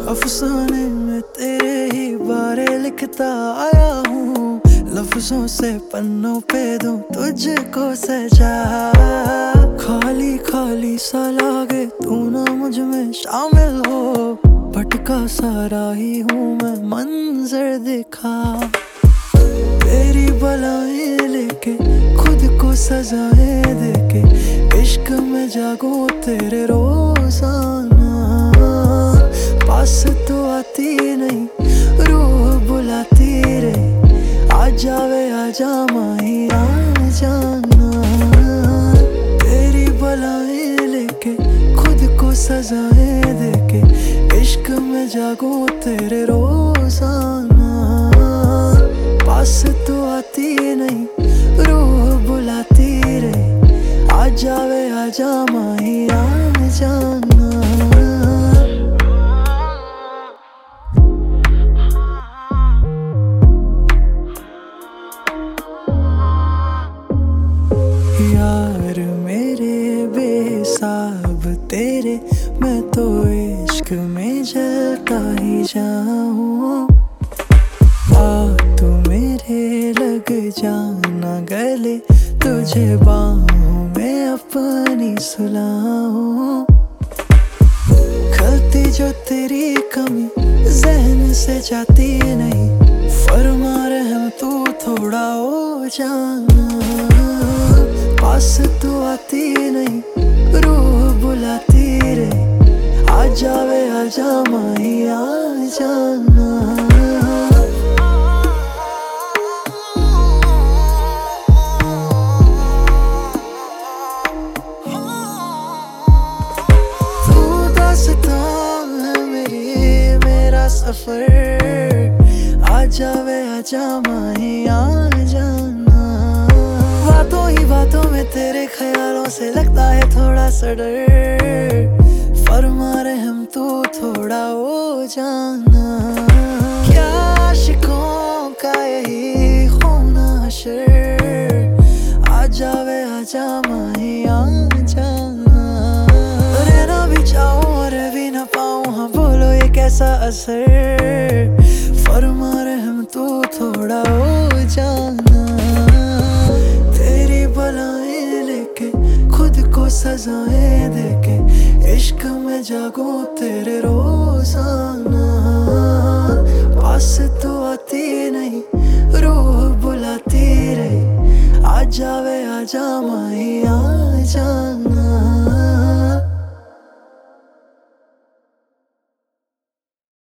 अफसाने में तेरे ही बारे लिखता आया हूँ, लफ्जों से पन्नों पे दूं तुझको सजा। खाली खाली सा लागे तू ना मुझ में शामिल हो, भटका सारा ही हूँ मैं मंजर दिखा। तेरी बलाएं लेके खुद को सजाएं देके, इश्क में जागूं तेरे रोजाना। पास तो आती नहीं, रूह बुलाती रे, आ जावे आजा माही आ जाना। तेरी बलाएं लेके खुद को सजाएं देके, इश्क में जागूं तेरे रोजाना। पास तो आती नहीं, रूह बुलाती रे, आ जावे आजा माही आ जाना। यार मेरे बेसाब तेरे, मैं तो इश्क में जलता ही जाऊं। आ तू मेरे लग जाना गले, तुझे बाहों में अपनी सुलाऊं। खलती जो तेरी कमी जहन से जाती नहीं, फरमा रहम तू थोड़ा हो जाना। पास तो आती नहीं, रूह बुलाती रे, आ जावे आजा माही आ जाना। तू दास्तां है मेरी, मेरा सफर, आ जावे आजा माही आ जाना। बातों ही बातों में तेरे ख्यालों से लगता है थोड़ा सा डर, फरमा रहम तू थोड़ा हो जाना। क्या आशिकों का यही होना हशर, आ जावे आजा माही आ जाना। रहना भी चाहूं और भी ना पाऊं, हाँ बोलो ये कैसा असर, फरमा रहम तू थोड़ा हो जाना। बलाएं लेके खुद को सजाएं देके, इश्क में जागूं तेरे रोजाना। पास तो